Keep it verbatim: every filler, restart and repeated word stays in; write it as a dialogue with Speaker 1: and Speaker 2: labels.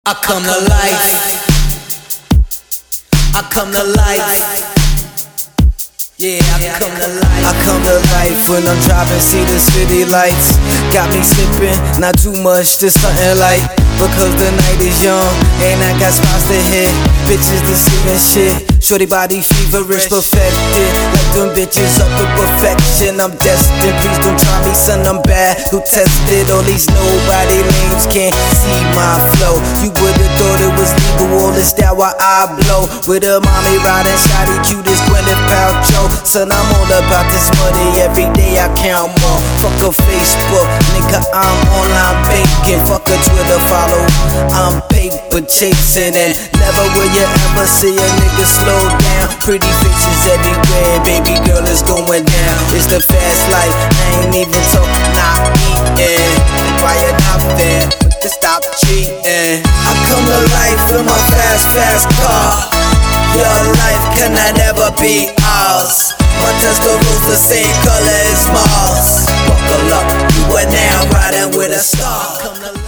Speaker 1: I come to life. I come to life. Yeah, I come to life.
Speaker 2: I come to life when I'm driving, see the city lights. Got me sipping, not too much, just something light. Because the night is young, and I got spots to hit. Bitches to see and shit. Shorty body feverish, perfected. Like them bitches up to perfection. I'm destined, please don't try me, son, I'm bad. Who tested all these nobody names can't see my flow. You would've thought it was legal, all this style while I blow. With a mommy riding shotty, cute as Gwyneth Paltrow. Son, I'm all about this money, every day I count more. Fuck a Facebook, nigga, I'm online banking. Fuck a Twitter follow, I'm paper chasing. And never will you ever see a nigga slow down. Pretty faces everywhere, baby girl, it's going down. It's the fast life, I ain't even talking, not eating. Quiet out there, just stop cheating. I come to life in my fast, fast car. Your life cannot ever be ours. My Tesla-Ro's the same color as Mars. Buckle up, you are now riding with a star.